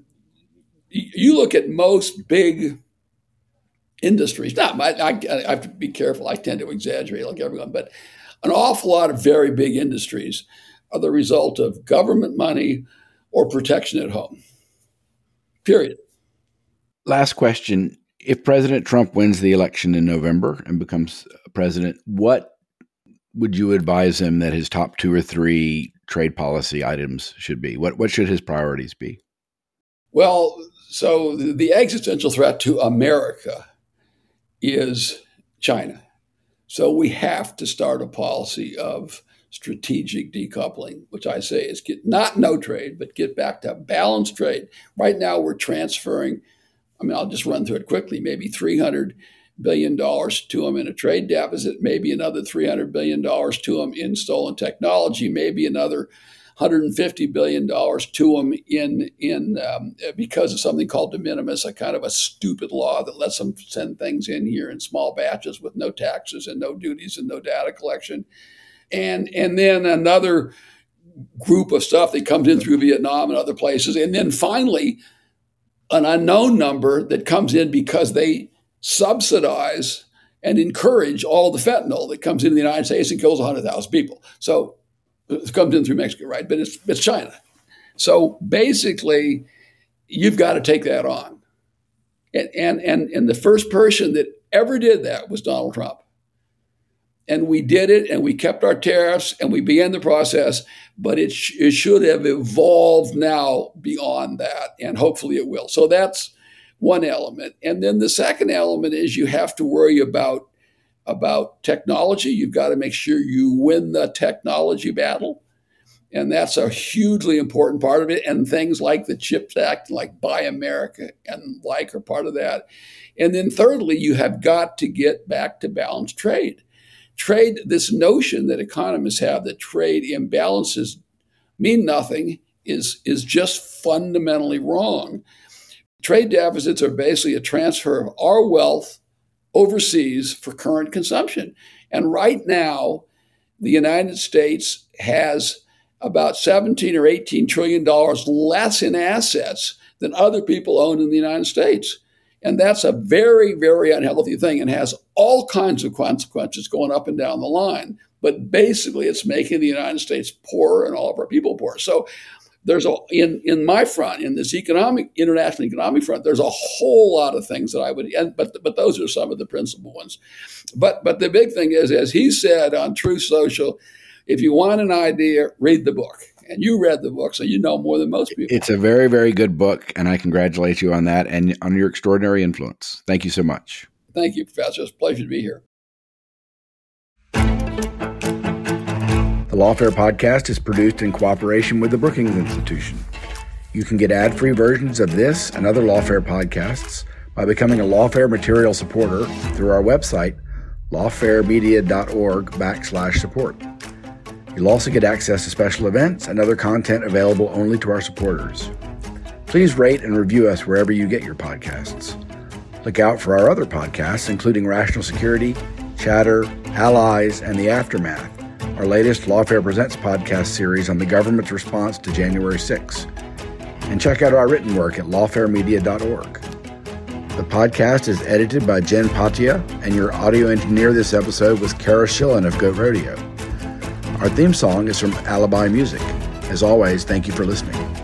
[SPEAKER 5] you look at most big industries. Not, I, I, I have to be careful. I tend to exaggerate like everyone, but an awful lot of very big industries are the result of government money or protection at home. Period.
[SPEAKER 6] Last question. If President Trump wins the election in November and becomes president, what would you advise him that his top two or three trade policy items should be? What what should his priorities be?
[SPEAKER 5] Well, so the existential threat to America is China. So we have to start a policy of strategic decoupling, which I say is get not no trade, but get back to balanced trade. Right now we're transferring, I mean, I'll just run through it quickly, maybe three hundred billion dollars to them in a trade deficit, maybe another three hundred billion dollars to them in stolen technology, maybe another one hundred fifty billion dollars to them in, in um, because of something called de minimis, a kind of a stupid law that lets them send things in here in small batches with no taxes and no duties and no data collection. And and then another group of stuff that comes in through Vietnam and other places. And then finally, an unknown number that comes in because they subsidize and encourage all the fentanyl that comes into the United States and kills one hundred thousand people. So it comes in through Mexico, right? But it's it's China. So basically, you've got to take that on. And, and, and, and the first person that ever did that was Donald Trump. And we did it, and we kept our tariffs, and we began the process, but it, sh- it should have evolved now beyond that, and hopefully it will. So that's one element. And then the second element is you have to worry about, about technology. You've got to make sure you win the technology battle, and that's a hugely important part of it. And things like the CHIPS Act, like Buy America and like are part of that. And then thirdly, you have got to get back to balanced trade. Trade, this notion that economists have that trade imbalances mean nothing is, is just fundamentally wrong. Trade deficits are basically a transfer of our wealth overseas for current consumption. And right now, the United States has about seventeen or eighteen trillion dollars less in assets than other people own in the United States. And that's a very, very unhealthy thing and has all kinds of consequences going up and down the line. But basically, it's making the United States poorer and all of our people poorer. So there's a in in my front, in this economic international economic front, there's a whole lot of things that I would, and, but but those are some of the principal ones. But but the big thing is, as he said on Truth Social, if you want an idea, read the book. And you read the book, so you know more than most people.
[SPEAKER 6] It's a very, very good book, and I congratulate you on that and on your extraordinary influence. Thank you so much.
[SPEAKER 5] Thank you, Professor. It's a pleasure to be here.
[SPEAKER 6] The Lawfare Podcast is produced in cooperation with the Brookings Institution. You can get ad-free versions of this and other Lawfare podcasts by becoming a Lawfare Material supporter through our website, lawfaremedia.org backslash support. You'll also get access to special events and other content available only to our supporters. Please rate and review us wherever you get your podcasts. Look out for our other podcasts, including Rational Security, Chatter, Allies, and The Aftermath, our latest Lawfare Presents podcast series on the government's response to January sixth. And check out our written work at lawfare media dot org. The podcast is edited by Jen Patia, and your audio engineer this episode was Kara Schillen of Goat Rodeo. Our theme song is from Alibi Music. As always, thank you for listening.